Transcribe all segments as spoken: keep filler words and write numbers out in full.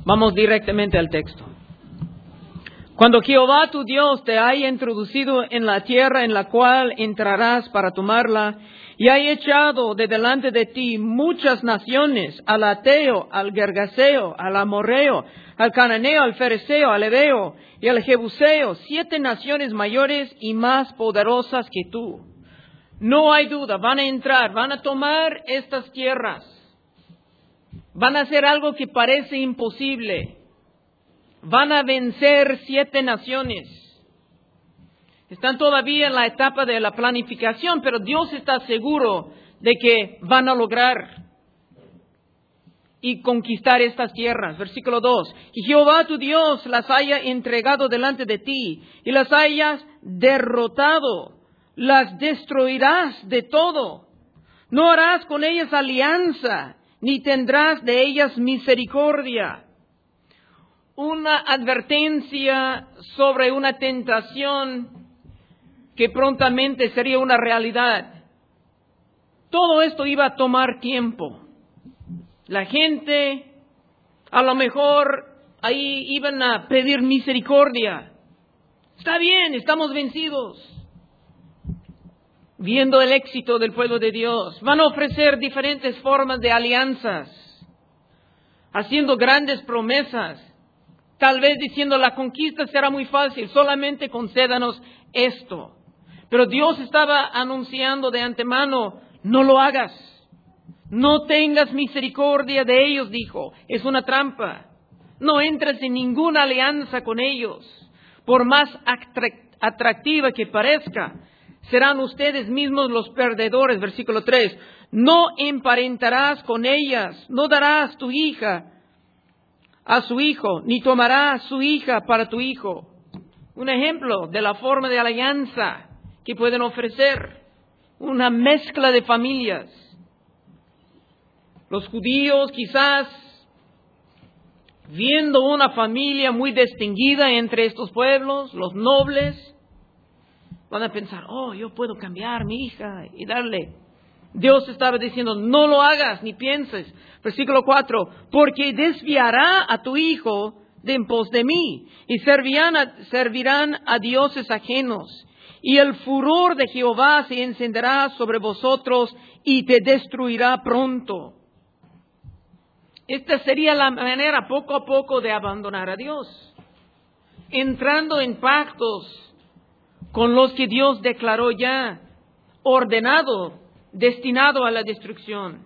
Vamos directamente al texto. Cuando Jehová tu Dios te haya introducido en la tierra en la cual entrarás para tomarla, y haya echado de delante de ti muchas naciones, al Ateo, al Gergaseo, al Amorreo, al Cananeo, al Fereceo, al Heveo y al Jebuseo, siete naciones mayores y más poderosas que tú. No hay duda, van a entrar, van a tomar estas tierras. Van a hacer algo que parece imposible. Van a vencer siete naciones. Están todavía en la etapa de la planificación, pero Dios está seguro de que van a lograr y conquistar estas tierras. Versículo dos. Y Jehová tu Dios las haya entregado delante de ti y las hayas derrotado. Las destruirás de todo. No harás con ellas alianza, ni tendrás de ellas misericordia. Una advertencia sobre una tentación que prontamente sería una realidad. Todo esto iba a tomar tiempo. La gente, a lo mejor, ahí iban a pedir misericordia. Está bien, estamos vencidos. Viendo el éxito del pueblo de Dios, van a ofrecer diferentes formas de alianzas, haciendo grandes promesas. Tal vez diciendo la conquista será muy fácil, solamente concédanos esto. Pero Dios estaba anunciando de antemano, no lo hagas. No tengas misericordia de ellos, dijo. Es una trampa. No entres en ninguna alianza con ellos. Por más atractiva que parezca, serán ustedes mismos los perdedores. Versículo tres. No emparentarás con ellas, no darás tu hija a su hijo, ni tomarás su hija para tu hijo. Un ejemplo de la forma de alianza que pueden ofrecer. Una mezcla de familias. Los judíos quizás viendo una familia muy distinguida entre estos pueblos, los nobles, van a pensar, oh, yo puedo cambiar mi hija y darle. Dios estaba diciendo, no lo hagas ni pienses. Versículo cuatro, porque desviará a tu hijo de en pos de mí y servirán a, servirán a dioses ajenos. Y el furor de Jehová se encenderá sobre vosotros y te destruirá pronto. Esta sería la manera poco a poco de abandonar a Dios. Entrando en pactos con los que Dios declaró ya ordenado, destinado a la destrucción.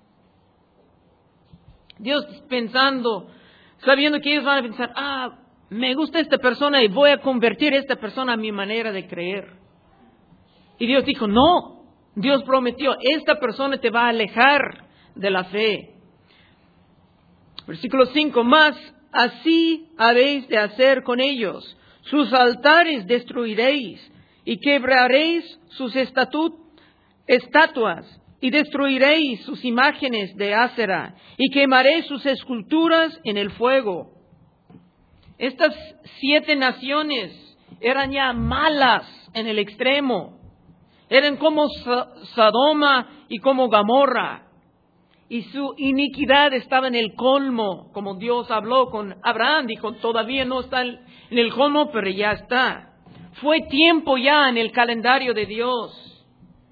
Dios pensando, sabiendo que ellos van a pensar, ah, me gusta esta persona y voy a convertir a esta persona a mi manera de creer. Y Dios dijo, no, Dios prometió, esta persona te va a alejar de la fe. Versículo cinco, más así habéis de hacer con ellos. Sus altares destruiréis y quebraréis sus estatut, estatuas y destruiréis sus imágenes de Asera y quemaréis sus esculturas en el fuego. Estas siete naciones eran ya malas en el extremo. Eran como Sodoma y como Gomorra. Y su iniquidad estaba en el colmo, como Dios habló con Abraham. Dijo, todavía no está en el colmo, pero ya está. Fue tiempo ya en el calendario de Dios.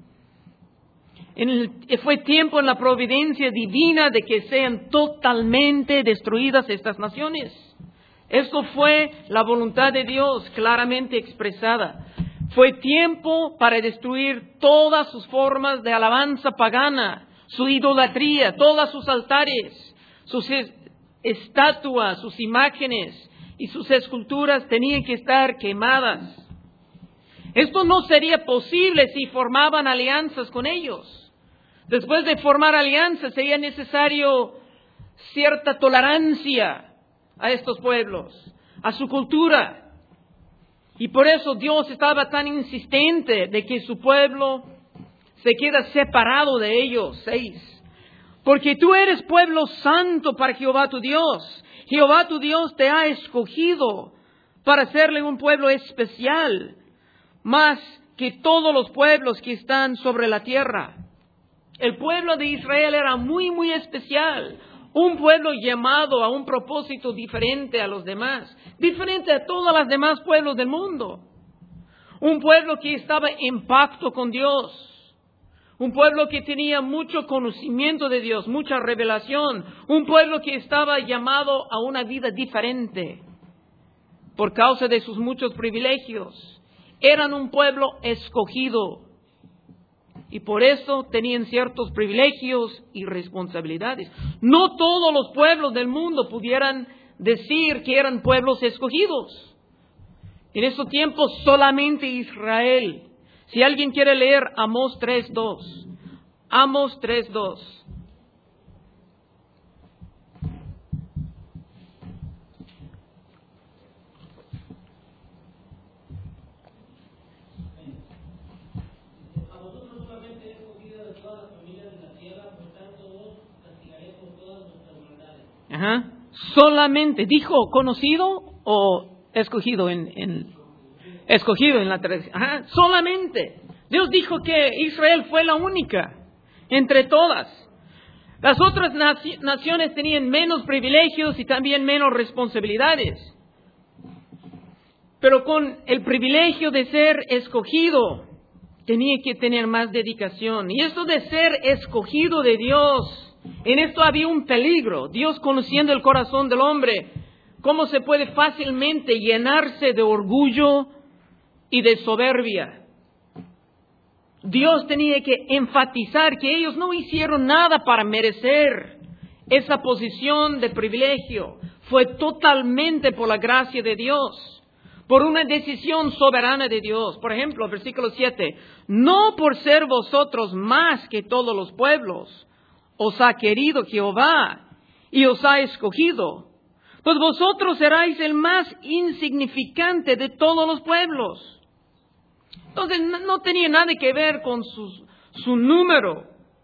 En el, fue tiempo en la providencia divina de que sean totalmente destruidas estas naciones. Esto fue la voluntad de Dios claramente expresada. Fue tiempo para destruir todas sus formas de alabanza pagana, su idolatría, todos sus altares, sus estatuas, sus imágenes y sus esculturas tenían que estar quemadas. Esto no sería posible si formaban alianzas con ellos. Después de formar alianzas sería necesario cierta tolerancia a estos pueblos, a su cultura. Y por eso Dios estaba tan insistente de que su pueblo se queda separado de ellos. Seis. Porque tú eres pueblo santo para Jehová tu Dios. Jehová tu Dios te ha escogido para hacerle un pueblo especial, más que todos los pueblos que están sobre la tierra. El pueblo de Israel era muy, muy especial. Un pueblo llamado a un propósito diferente a los demás, diferente a todos los demás pueblos del mundo. Un pueblo que estaba en pacto con Dios. Un pueblo que tenía mucho conocimiento de Dios, mucha revelación. Un pueblo que estaba llamado a una vida diferente por causa de sus muchos privilegios. Eran un pueblo escogido y por eso tenían ciertos privilegios y responsabilidades. No todos los pueblos del mundo pudieran decir que eran pueblos escogidos. En esos tiempos solamente Israel. Si alguien quiere leer Amós tres dos. Amós tres dos. Ajá. Solamente, dijo conocido o escogido en, en escogido en la tradición. Ajá. Solamente. Dios dijo que Israel fue la única entre todas. Las otras naci- naciones tenían menos privilegios y también menos responsabilidades. Pero con el privilegio de ser escogido, tenía que tener más dedicación. Y esto de ser escogido de Dios, en esto había un peligro. Dios, conociendo el corazón del hombre, cómo se puede fácilmente llenarse de orgullo y de soberbia. Dios tenía que enfatizar que ellos no hicieron nada para merecer esa posición de privilegio. Fue totalmente por la gracia de Dios, por una decisión soberana de Dios. Por ejemplo, versículo siete. No por ser vosotros más que todos los pueblos, os ha querido Jehová y os ha escogido. Pues vosotros seráis el más insignificante de todos los pueblos. Entonces no tenía nada que ver con su, su número.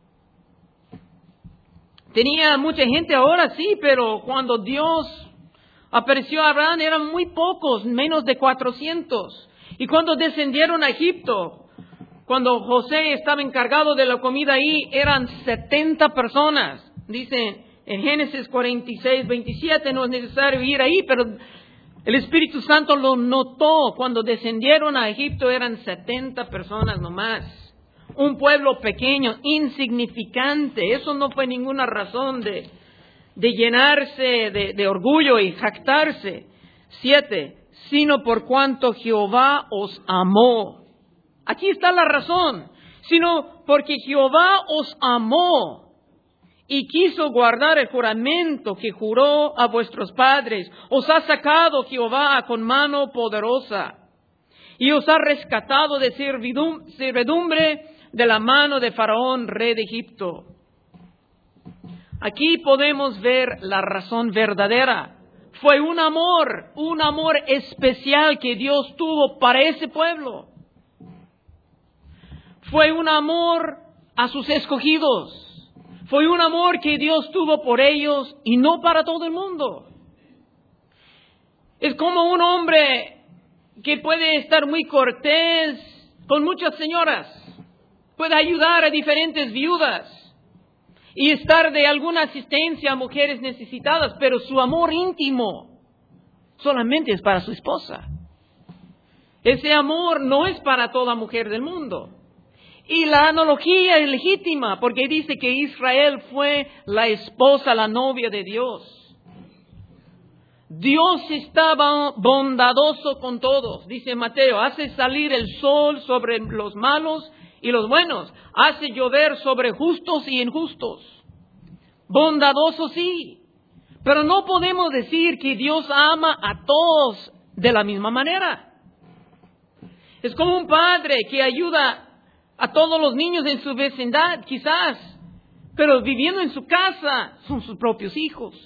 Tenía mucha gente ahora, sí, pero cuando Dios apareció a Abraham eran muy pocos, menos de cuatrocientos. Y cuando descendieron a Egipto, cuando José estaba encargado de la comida ahí, eran setenta personas. Dicen en Génesis cuarenta y seis, veintisiete, no es necesario ir ahí, pero el Espíritu Santo lo notó. Cuando descendieron a Egipto eran setenta personas nomás. Un pueblo pequeño, insignificante. Eso no fue ninguna razón de, de llenarse de, de orgullo y jactarse. Siete, sino por cuanto Jehová os amó. Aquí está la razón. Sino porque Jehová os amó y quiso guardar el juramento que juró a vuestros padres. Os ha sacado Jehová con mano poderosa y os ha rescatado de servidumbre de la mano de Faraón, rey de Egipto. Aquí podemos ver la razón verdadera. Fue un amor, un amor especial que Dios tuvo para ese pueblo. Fue un amor a sus escogidos. Fue un amor que Dios tuvo por ellos y no para todo el mundo. Es como un hombre que puede estar muy cortés con muchas señoras. Puede ayudar a diferentes viudas y estar de alguna asistencia a mujeres necesitadas, pero su amor íntimo solamente es para su esposa. Ese amor no es para toda mujer del mundo. Y la analogía es legítima, porque dice que Israel fue la esposa, la novia de Dios. Dios estaba bondadoso con todos, dice Mateo, hace salir el sol sobre los malos y los buenos, hace llover sobre justos y injustos. Bondadoso sí, pero no podemos decir que Dios ama a todos de la misma manera. Es como un padre que ayuda a todos los niños en su vecindad, quizás, pero viviendo en su casa son sus propios hijos.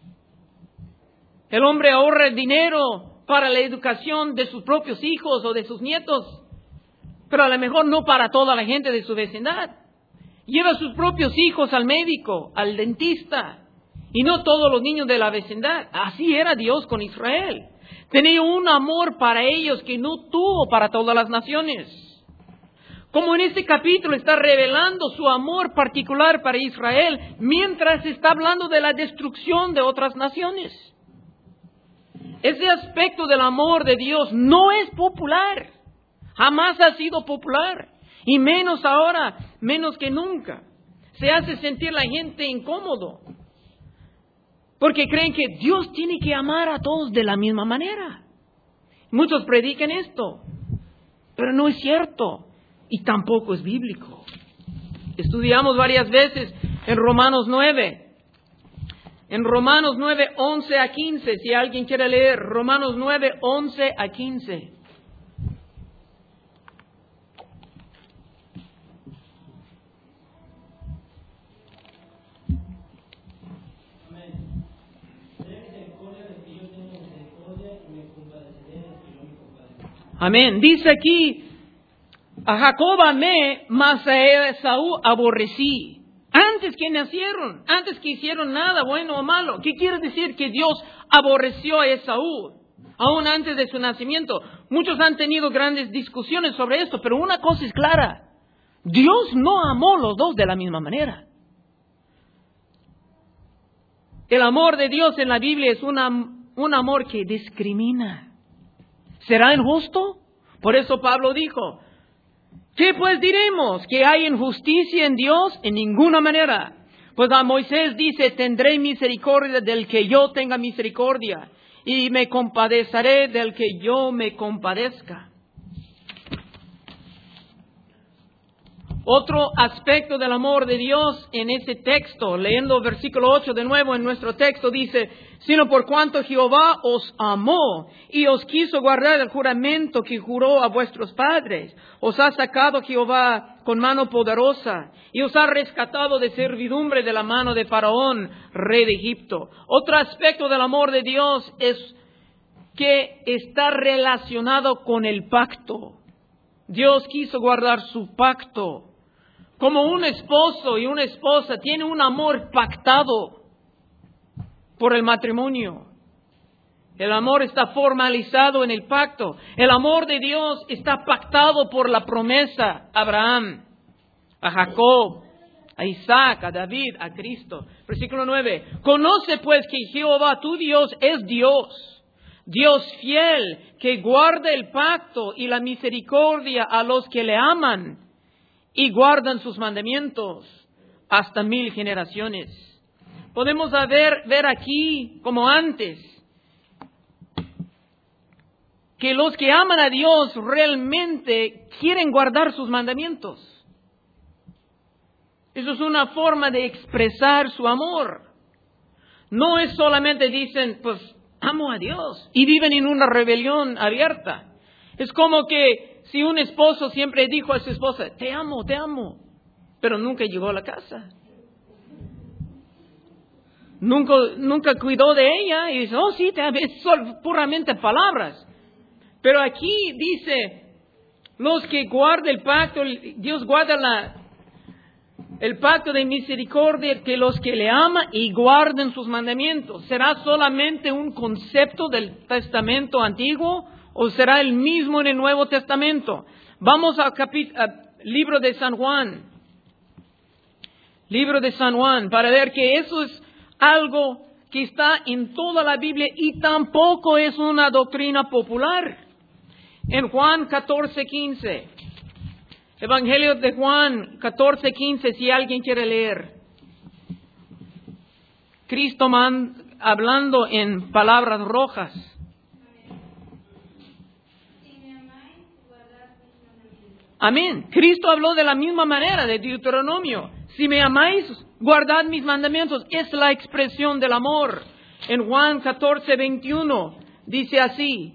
El hombre ahorra dinero para la educación de sus propios hijos o de sus nietos, pero a lo mejor no para toda la gente de su vecindad. Lleva a sus propios hijos al médico, al dentista, y no todos los niños de la vecindad. Así era Dios con Israel. Tenía un amor para ellos que no tuvo para todas las naciones. Como en este capítulo está revelando su amor particular para Israel, mientras está hablando de la destrucción de otras naciones. Ese aspecto del amor de Dios no es popular. Jamás ha sido popular. Y menos ahora, menos que nunca. Se hace sentir la gente incómodo. Porque creen que Dios tiene que amar a todos de la misma manera. Muchos predican esto. Pero no es cierto. Y tampoco es bíblico. Estudiamos varias veces en Romanos nueve. En Romanos nueve, once a quince. Si alguien quiere leer, Romanos nueve, once a quince. Amén. Dice aquí, a Jacob amé, mas a Esaú aborrecí. Antes que nacieron, antes que hicieron nada bueno o malo. ¿Qué quiere decir que Dios aborreció a Esaú? Aún antes de su nacimiento. Muchos han tenido grandes discusiones sobre esto, pero una cosa es clara. Dios no amó a los dos de la misma manera. El amor de Dios en la Biblia es una, un amor que discrimina. ¿Será injusto? Por eso Pablo dijo, ¿qué pues diremos? ¿Que hay injusticia en Dios? En ninguna manera. Pues a Moisés dice, tendré misericordia del que yo tenga misericordia, y me compadeceré del que yo me compadezca. Otro aspecto del amor de Dios en ese texto, leyendo versículo ocho de nuevo en nuestro texto, dice, sino por cuanto Jehová os amó y os quiso guardar el juramento que juró a vuestros padres, os ha sacado Jehová con mano poderosa y os ha rescatado de servidumbre de la mano de Faraón, rey de Egipto. Otro aspecto del amor de Dios es que está relacionado con el pacto. Dios quiso guardar su pacto. Como un esposo y una esposa tienen un amor pactado por el matrimonio. El amor está formalizado en el pacto. El amor de Dios está pactado por la promesa a Abraham, a Jacob, a Isaac, a David, a Cristo. Versículo nueve. Conoce pues que Jehová tu Dios es Dios, Dios fiel, que guarda el pacto y la misericordia a los que le aman y guardan sus mandamientos hasta mil generaciones. Podemos ver, ver aquí, como antes, que los que aman a Dios realmente quieren guardar sus mandamientos. Eso es una forma de expresar su amor. No es solamente dicen, pues, amo a Dios, y viven en una rebelión abierta. Es como que si un esposo siempre dijo a su esposa, te amo, te amo, pero nunca llegó a la casa. Nunca, nunca cuidó de ella y dice, oh sí, te amo. Es son puramente palabras. Pero aquí dice, los que guardan el pacto, Dios guarda la, el pacto de misericordia, que los que le aman y guarden sus mandamientos. ¿Será solamente un concepto del Testamento Antiguo o será el mismo en el Nuevo Testamento? Vamos al capítulo, libro de San Juan. Libro de San Juan, para ver que eso es algo que está en toda la Biblia y tampoco es una doctrina popular. En Juan catorce quince. Evangelio de Juan catorce quince, si alguien quiere leer. Cristo man, hablando en palabras rojas. Amén. Cristo habló de la misma manera de Deuteronomio. Si me amáis, guardad mis mandamientos. Es la expresión del amor. En Juan catorce veintiuno dice así.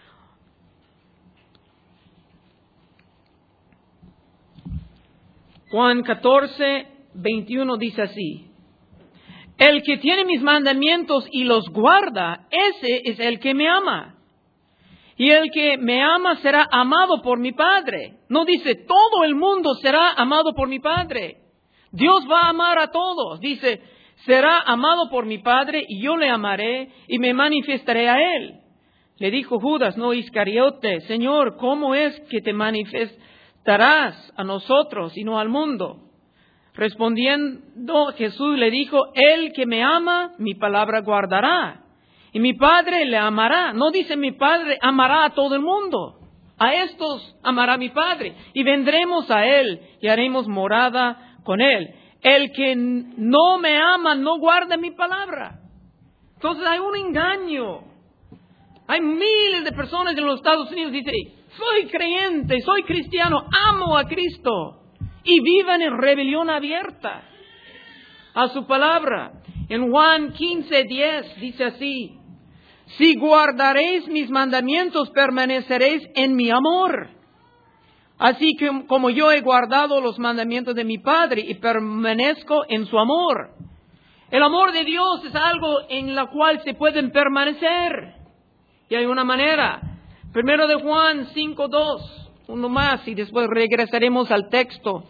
Juan catorce veintiuno dice así. El que tiene mis mandamientos y los guarda, ese es el que me ama. Y el que me ama será amado por mi Padre. No dice, todo el mundo será amado por mi Padre. Dios va a amar a todos. Dice, será amado por mi Padre y yo le amaré y me manifestaré a él. Le dijo Judas, no Iscariote, Señor, ¿cómo es que te, manifest- darás a nosotros y no al mundo. Respondiendo Jesús le dijo, el que me ama, mi palabra guardará, y mi Padre le amará. No dice mi Padre amará a todo el mundo. A estos amará mi Padre, y vendremos a Él y haremos morada con Él. El que no me ama no guarda mi palabra. Entonces hay un engaño. Hay miles de personas en los Estados Unidos que dicen, soy creyente, soy cristiano, amo a Cristo. Y viven en rebelión abierta a su palabra. En Juan quince diez dice así, si guardaréis mis mandamientos, permaneceréis en mi amor. Así que como yo he guardado los mandamientos de mi Padre y permanezco en su amor. El amor de Dios es algo en la cual se pueden permanecer. Y hay una manera. Primero de Juan cinco dos, uno más y después regresaremos al texto.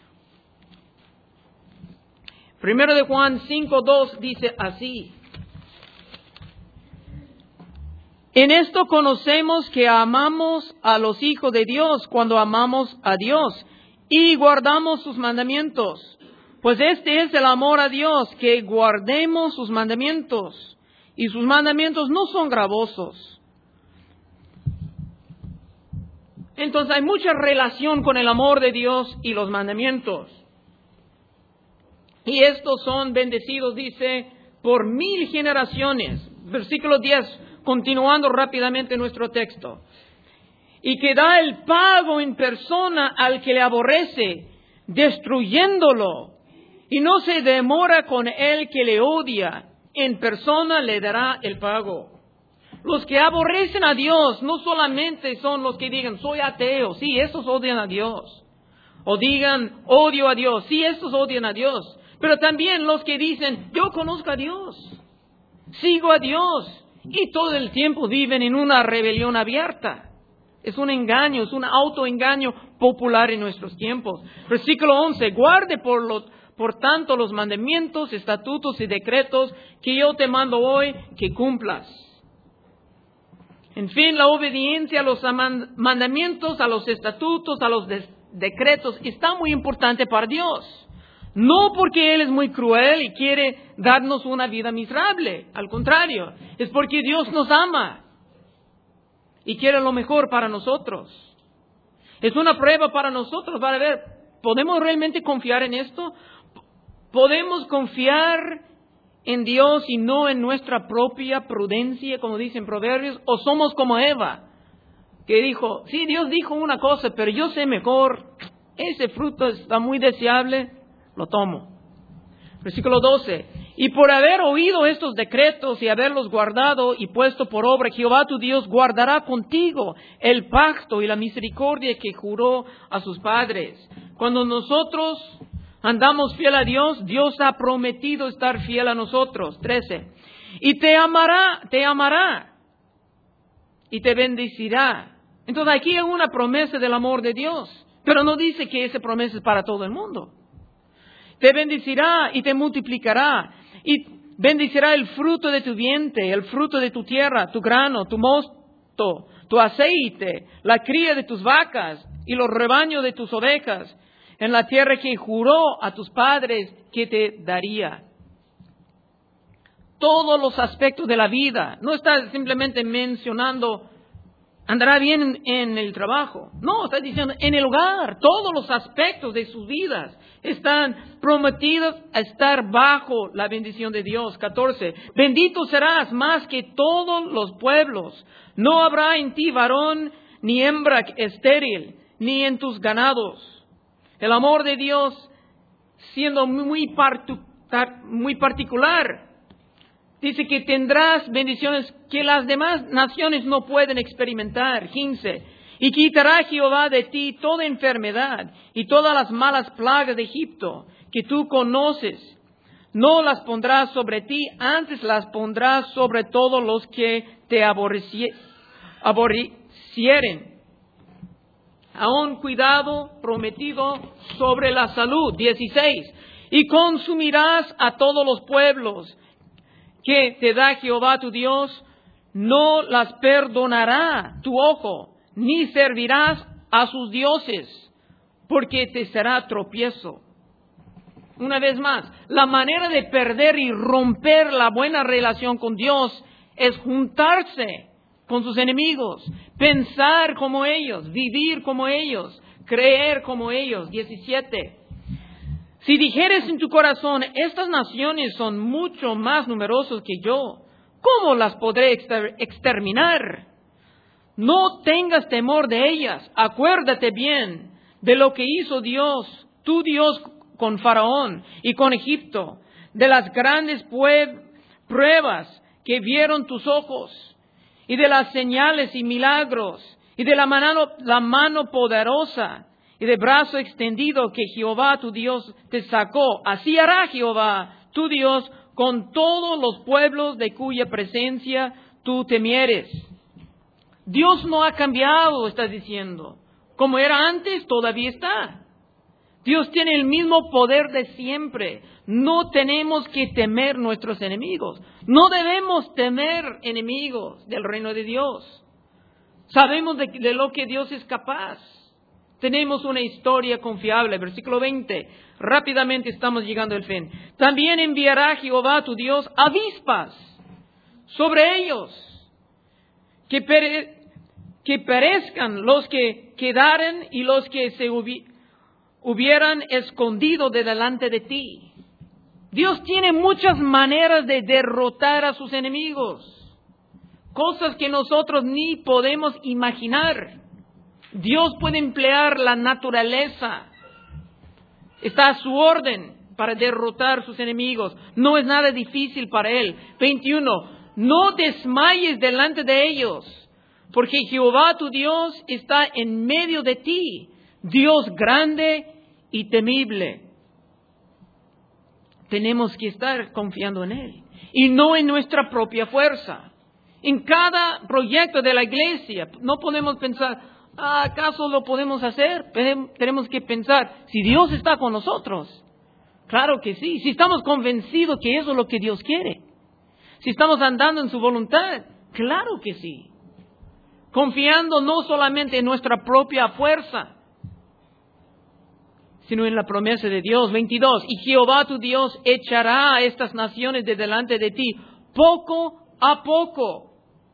Primero de Juan cinco dos dice así. En esto conocemos que amamos a los hijos de Dios cuando amamos a Dios y guardamos sus mandamientos. Pues este es el amor a Dios, que guardemos sus mandamientos. Y sus mandamientos no son gravosos. Entonces hay mucha relación con el amor de Dios y los mandamientos. Y estos son bendecidos, dice, por mil generaciones. Versículo diez, continuando rápidamente nuestro texto. Y que da el pago en persona al que le aborrece, destruyéndolo. Y no se demora con el que le odia. En persona le dará el pago. Los que aborrecen a Dios no solamente son los que digan, soy ateo. Sí, estos odian a Dios. O digan, odio a Dios. Sí, estos odian a Dios. Pero también los que dicen, yo conozco a Dios. Sigo a Dios. Y todo el tiempo viven en una rebelión abierta. Es un engaño, es un autoengaño popular en nuestros tiempos. Versículo once, guarde por lo, por tanto los mandamientos, estatutos y decretos que yo te mando hoy que cumplas. En fin, la obediencia a los mandamientos, a los estatutos, a los de- decretos está muy importante para Dios. No porque Él es muy cruel y quiere darnos una vida miserable. Al contrario, es porque Dios nos ama y quiere lo mejor para nosotros. Es una prueba para nosotros para ver, ¿podemos realmente confiar en esto? ¿Podemos confiar en Dios y no en nuestra propia prudencia, como dicen Proverbios? ¿O somos como Eva, que dijo, sí, Dios dijo una cosa, pero yo sé mejor, ese fruto está muy deseable, lo tomo? Versículo doce. Y por haber oído estos decretos y haberlos guardado y puesto por obra, Jehová tu Dios guardará contigo el pacto y la misericordia que juró a sus padres. Cuando nosotros andamos fiel a Dios, Dios ha prometido estar fiel a nosotros. trece. Y te amará, te amará y te bendecirá. Entonces aquí hay una promesa del amor de Dios, pero no dice que esa promesa es para todo el mundo. Te bendecirá y te multiplicará y bendecirá el fruto de tu vientre, el fruto de tu tierra, tu grano, tu mosto, tu aceite, la cría de tus vacas y los rebaños de tus ovejas, en la tierra que juró a tus padres que te daría. Todos los aspectos de la vida. No está simplemente mencionando, andará bien en el trabajo. No, está diciendo en el hogar. Todos los aspectos de sus vidas están prometidos a estar bajo la bendición de Dios. catorce. Bendito serás más que todos los pueblos. No habrá en ti varón ni hembra estéril, ni en tus ganados. El amor de Dios, siendo muy, partu, muy particular, dice que tendrás bendiciones que las demás naciones no pueden experimentar. quince. Y quitará Jehová de ti toda enfermedad y todas las malas plagas de Egipto que tú conoces. No las pondrás sobre ti, antes las pondrás sobre todos los que te aborreci- aborrecieren. Aún cuidado prometido sobre la salud. dieciséis. Y consumirás a todos los pueblos que te da Jehová tu Dios, no las perdonará tu ojo, ni servirás a sus dioses. porque te será tropiezo. Una vez más, la manera de perder y romper la buena relación con Dios es juntarse con sus enemigos, pensar como ellos, vivir como ellos, creer como ellos. diecisiete. Si dijeres en tu corazón, estas naciones son mucho más numerosas que yo, ¿cómo las podré exter- exterminar? No tengas temor de ellas. Acuérdate bien de lo que hizo Dios, tu Dios, con Faraón y con Egipto, de las grandes pue- pruebas que vieron tus ojos, y de las señales y milagros, y de la mano, la mano poderosa, y de brazo extendido que Jehová tu Dios te sacó. Así hará Jehová tu Dios con todos los pueblos de cuya presencia tú temieres. Dios no ha cambiado, estás diciendo. Como era antes, todavía está. Dios tiene el mismo poder de siempre. No tenemos que temer nuestros enemigos. No debemos temer enemigos del reino de Dios. Sabemos de, de lo que Dios es capaz. Tenemos una historia confiable. Versículo veinte. Rápidamente estamos llegando al fin. También enviará Jehová tu Dios avispas sobre ellos, que, pere, que perezcan los que quedaren y los que se hubi, hubieran escondido de delante de ti. Dios tiene muchas maneras de derrotar a sus enemigos, cosas que nosotros ni podemos imaginar. Dios puede emplear la naturaleza. Está a su orden para derrotar a sus enemigos. No es nada difícil para Él. veintiuno. No desmayes delante de ellos, porque Jehová tu Dios está en medio de ti, Dios grande y temible. Tenemos que estar confiando en Él y no en nuestra propia fuerza. En cada proyecto de la iglesia no podemos pensar, ¿ah, ¿acaso lo podemos hacer? Tenemos que pensar, si Dios está con nosotros, claro que sí. Si estamos convencidos que eso es lo que Dios quiere, si estamos andando en su voluntad, claro que sí. Confiando no solamente en nuestra propia fuerza, sino en la promesa de Dios. veintidós. Y Jehová tu Dios echará a estas naciones de delante de ti, poco a poco.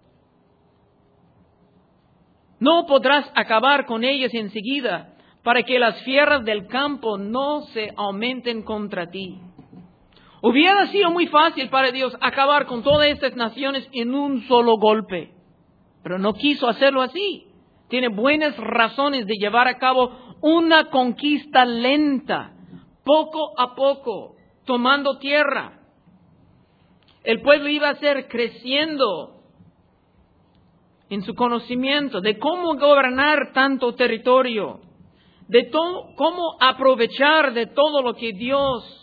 No podrás acabar con ellas enseguida, para que las fieras del campo no se aumenten contra ti. Hubiera sido muy fácil para Dios acabar con todas estas naciones en un solo golpe, pero no quiso hacerlo así. Tiene buenas razones de llevar a cabo una conquista lenta, poco a poco, tomando tierra. El pueblo iba a ser creciendo en su conocimiento de cómo gobernar tanto territorio, de to- cómo aprovechar de todo lo que Dios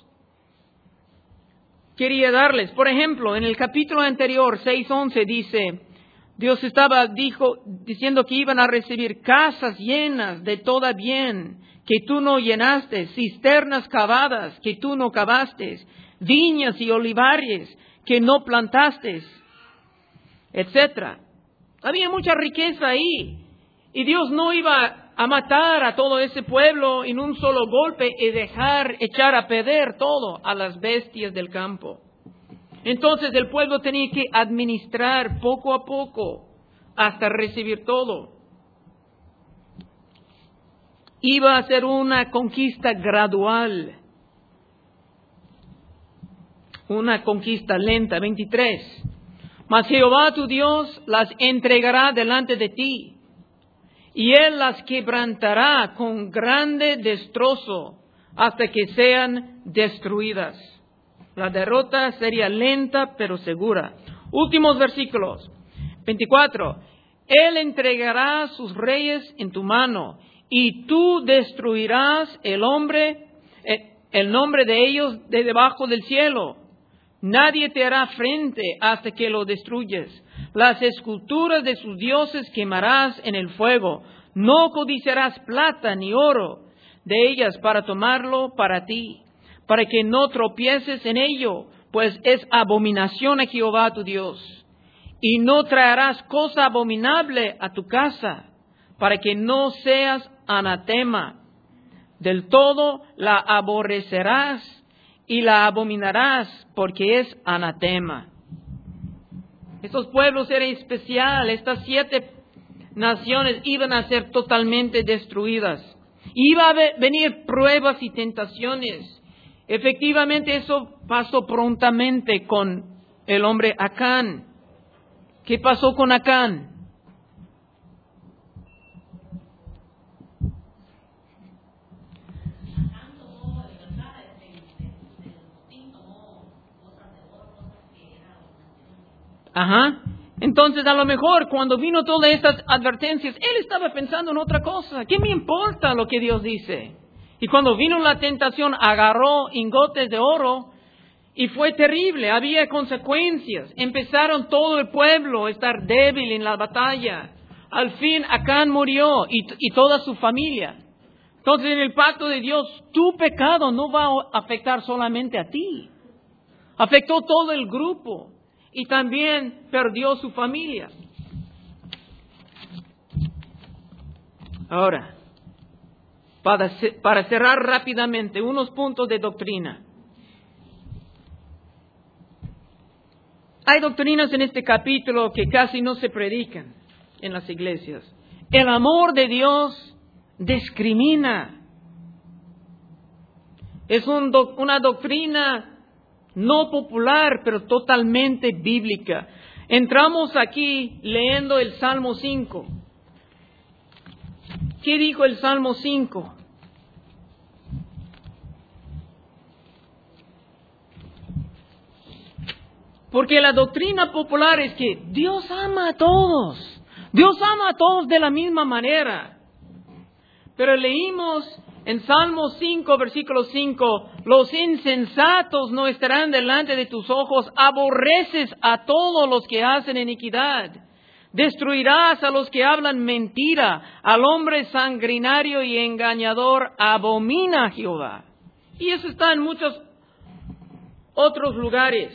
quería darles. Por ejemplo, en el capítulo anterior, seis once, dice, Dios estaba dijo, diciendo que iban a recibir casas llenas de toda bien, que tú no llenaste, cisternas cavadas, que tú no cavaste, viñas y olivares, que no plantaste, etcétera. Había mucha riqueza ahí, y Dios no iba a matar a todo ese pueblo en un solo golpe y dejar echar a perder todo a las bestias del campo. Entonces el pueblo tenía que administrar poco a poco hasta recibir todo. Iba a ser una conquista gradual, una conquista lenta. veintitrés. Mas Jehová tu Dios las entregará delante de ti, y Él las quebrantará con grande destrozo hasta que sean destruidas. La derrota sería lenta pero segura. Últimos versículos. veinticuatro. Él entregará sus reyes en tu mano, y tú destruirás el hombre, el nombre de ellos de debajo del cielo. Nadie te hará frente hasta que lo destruyes. Las esculturas de sus dioses quemarás en el fuego. No codiciarás plata ni oro de ellas para tomarlo para ti, para que no tropieces en ello, pues es abominación a Jehová tu Dios. Y no traerás cosa abominable a tu casa, para que no seas anatema. Del todo la aborrecerás y la abominarás, porque es anatema. Estos pueblos eran especiales. Estas siete naciones iban a ser totalmente destruidas. Iba a venir pruebas y tentaciones. Efectivamente, eso pasó prontamente con el hombre Acán. ¿Qué pasó con Acán? Ajá. Entonces, a lo mejor, cuando vino todas estas advertencias, él estaba pensando en otra cosa. ¿Qué me importa lo que Dios dice? Y cuando vino la tentación, agarró lingotes de oro y fue terrible. Había consecuencias. Empezaron todo el pueblo a estar débil en la batalla. Al fin, Acán murió y, y toda su familia. Entonces, en el pacto de Dios, tu pecado no va a afectar solamente a ti. Afectó todo el grupo. Y también perdió su familia. Ahora, para, para cerrar rápidamente unos puntos de doctrina. Hay doctrinas en este capítulo que casi no se predican en las iglesias. El amor de Dios discrimina. Es un do, una doctrina no popular, pero totalmente bíblica. Entramos aquí leyendo el Salmo cinco. ¿Qué dijo el Salmo cinco? Porque la doctrina popular es que Dios ama a todos. Dios ama a todos de la misma manera. Pero leímos en Salmo cinco, versículo cinco, los insensatos no estarán delante de tus ojos, aborreces a todos los que hacen iniquidad, destruirás a los que hablan mentira, al hombre sanguinario y engañador abomina Jehová. Y eso está en muchos otros lugares.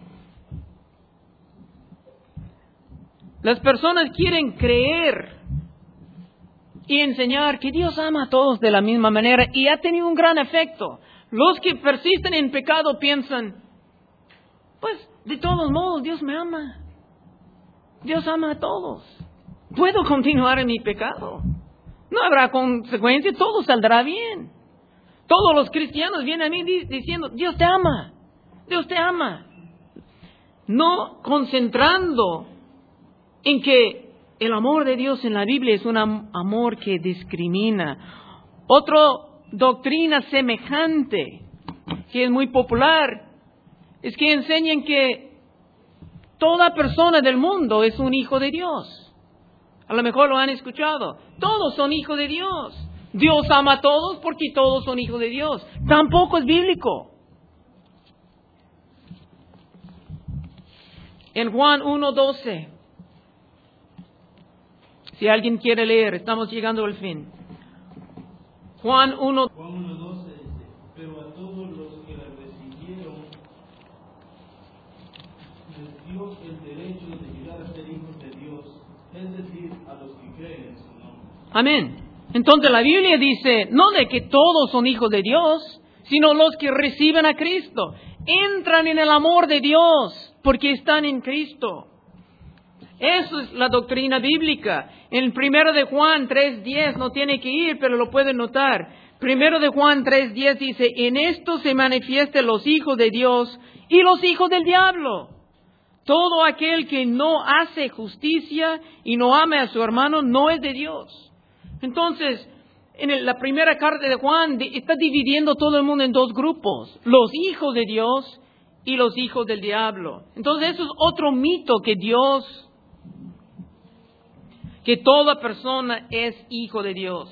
Las personas quieren creer y enseñar que Dios ama a todos de la misma manera, y ha tenido un gran efecto. Los que persisten en pecado piensan, pues de todos modos Dios me ama. Dios ama a todos. Puedo continuar en mi pecado. No habrá consecuencias, todo saldrá bien. Todos los cristianos vienen a mí diciendo, Dios te ama, Dios te ama. No concentrando en que el amor de Dios en la Biblia es un amor que discrimina. Otra doctrina semejante, que es muy popular, es que enseñan que toda persona del mundo es un hijo de Dios. A lo mejor lo han escuchado. Todos son hijos de Dios. Dios ama a todos porque todos son hijos de Dios. Tampoco es bíblico. En Juan uno doce. Si alguien quiere leer, estamos llegando al fin. Juan uno. Juan uno doce dice, pero a todos los que la recibieron, les dio el derecho de llegar a ser hijos de Dios, es decir, a los que creen en su nombre. Amén. Entonces la Biblia dice, no de que todos son hijos de Dios, sino los que reciben a Cristo. Entran en el amor de Dios porque están en Cristo. Eso es la doctrina bíblica. En primero de Juan tres diez, no tiene que ir, pero lo pueden notar. Primero de Juan tres diez dice, en esto se manifiestan los hijos de Dios y los hijos del diablo. Todo aquel que no hace justicia y no ame a su hermano no es de Dios. Entonces, en la primera carta de Juan está dividiendo todo el mundo en dos grupos. Los hijos de Dios y los hijos del diablo. Entonces eso es otro mito que Dios... que toda persona es hijo de Dios.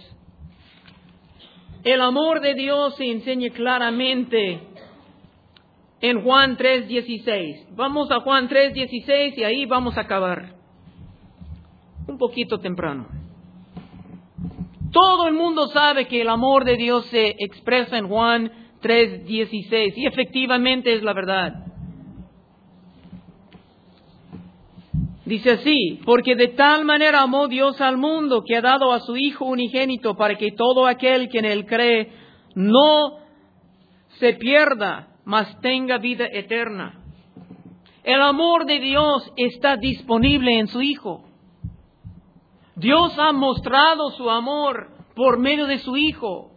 El amor de Dios se enseña claramente en Juan tres dieciséis. Vamos a Juan tres dieciséis y ahí vamos a acabar. Un poquito temprano. Todo el mundo sabe que el amor de Dios se expresa en Juan tres dieciséis y efectivamente es la verdad. Dice así, porque de tal manera amó Dios al mundo que ha dado a su Hijo unigénito para que todo aquel que en Él cree no se pierda, mas tenga vida eterna. El amor de Dios está disponible en su Hijo. Dios ha mostrado su amor por medio de su Hijo.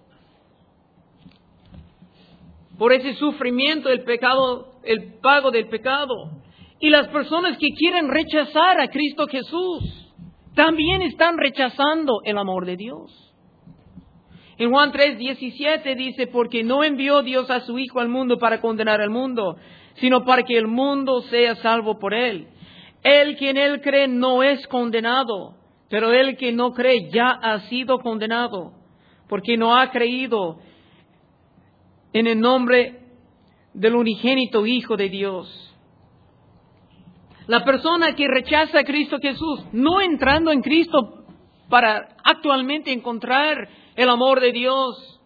Por ese sufrimiento, el pecado, el pago del pecado. Y las personas que quieren rechazar a Cristo Jesús también están rechazando el amor de Dios. En Juan tres diecisiete dice, porque no envió Dios a su Hijo al mundo para condenar al mundo, sino para que el mundo sea salvo por Él. El que en Él cree no es condenado, pero el que no cree ya ha sido condenado, porque no ha creído en el nombre del unigénito Hijo de Dios. La persona que rechaza a Cristo Jesús, no entrando en Cristo para actualmente encontrar el amor de Dios,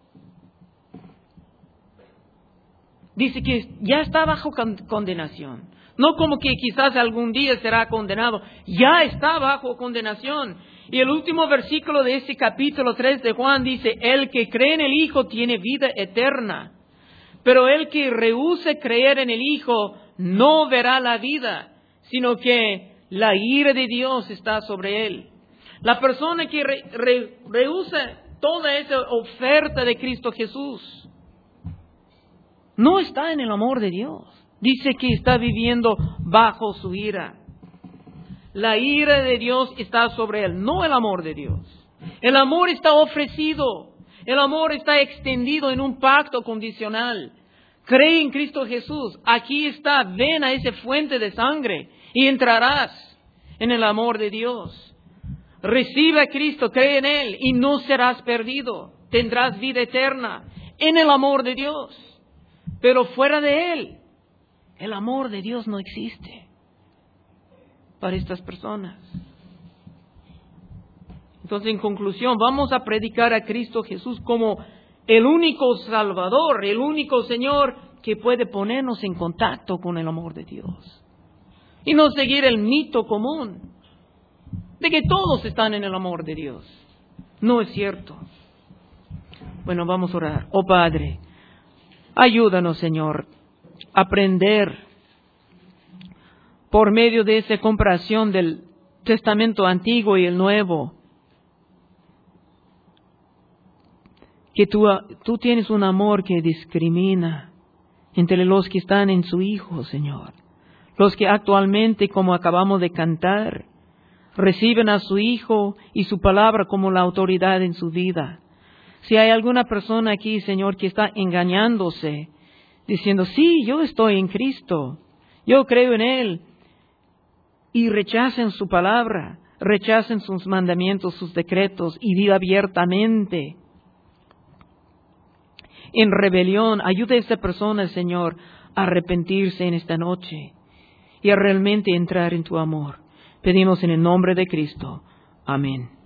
dice que ya está bajo condenación. No como que quizás algún día será condenado, ya está bajo condenación. Y el último versículo de este capítulo tres de Juan dice, el que cree en el Hijo tiene vida eterna, pero el que rehúse creer en el Hijo no verá la vida, sino que la ira de Dios está sobre él. La persona que re, re, rehúsa toda esa oferta de Cristo Jesús no está en el amor de Dios. Dice que está viviendo bajo su ira. La ira de Dios está sobre él, no el amor de Dios. El amor está ofrecido. El amor está extendido en un pacto condicional. Cree en Cristo Jesús. Aquí está, ven a esa fuente de sangre y entrarás en el amor de Dios. Recibe a Cristo, cree en Él y no serás perdido. Tendrás vida eterna en el amor de Dios. Pero fuera de Él, el amor de Dios no existe para estas personas. Entonces, en conclusión, vamos a predicar a Cristo Jesús como el único Salvador, el único Señor que puede ponernos en contacto con el amor de Dios. Y no seguir el mito común de que todos están en el amor de Dios. No es cierto. Bueno, vamos a orar. Oh Padre, ayúdanos, Señor, a aprender por medio de esa comparación del Testamento Antiguo y el Nuevo, que tú, tú tienes un amor que discrimina entre los que están en su Hijo, Señor. Los que actualmente, como acabamos de cantar, reciben a su Hijo y su palabra como la autoridad en su vida. Si hay alguna persona aquí, Señor, que está engañándose, diciendo, sí, yo estoy en Cristo, yo creo en Él, y rechacen su palabra, rechacen sus mandamientos, sus decretos, y viva abiertamente en rebelión, ayude a esta persona, Señor, a arrepentirse en esta noche y a realmente entrar en tu amor. Pedimos en el nombre de Cristo. Amén.